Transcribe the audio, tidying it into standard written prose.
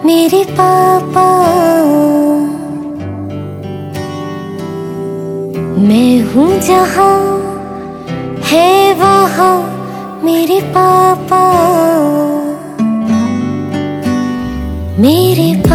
मेरे पापा। मैं हूँ जहाँ है वहाँ मेरे पापा, मेरे